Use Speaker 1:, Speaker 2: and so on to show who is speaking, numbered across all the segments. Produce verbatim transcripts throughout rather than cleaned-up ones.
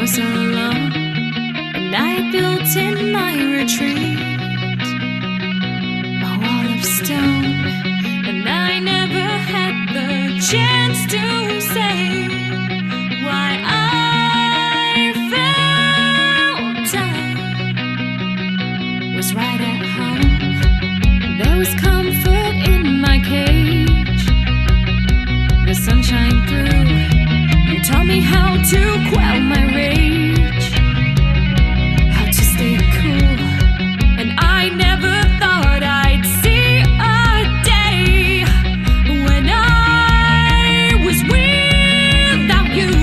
Speaker 1: was alone, and I built in my retreat a wall of stone, and I never had the chance to say why I felt I was right at home. There was comfort in my cage, the sunshine through. You taught me how to quell my rage, how to stay cool, and I never thought I'd see a day when I was without you.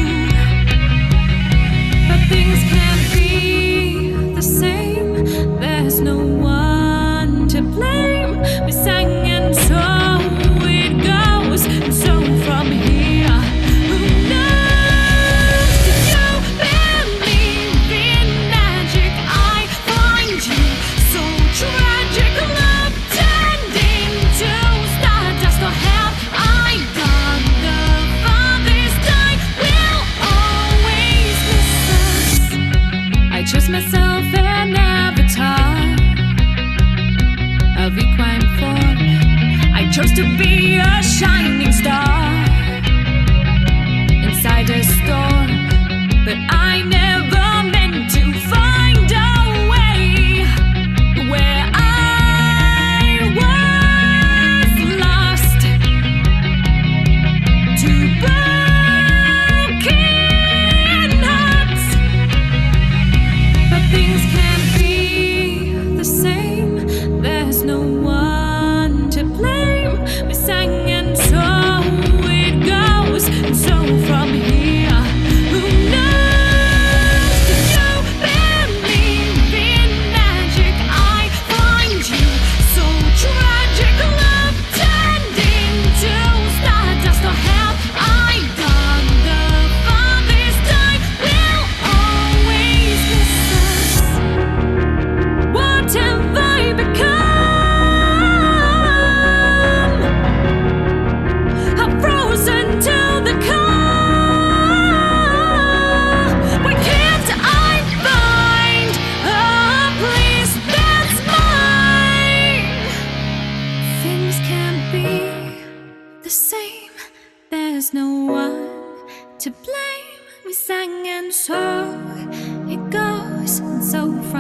Speaker 1: But things can't be the same, there's no one to blame. We sang and so it goes, and so from here, who knows? Did you believe in magic? I find you so tragic. Love turned into stardust, or have I gone the farthest? I will always miss us. I chose myself an avatar of equine form. I chose to be a shining star inside a storm, but I never meant to find a way where I was lost to broken hearts. But things can't be the same, there's no one to blame. We sang and so it goes, and so from here, who knows? Did you believe in magic? I find you so tragic. Love turned into stardust, or have I gone the farthest? I will always miss us. What have I become? I'm frozen to the core. Why can't I find a place that's mine? Things can't be the same, there's no one to blame. We sang and so it goes, and so from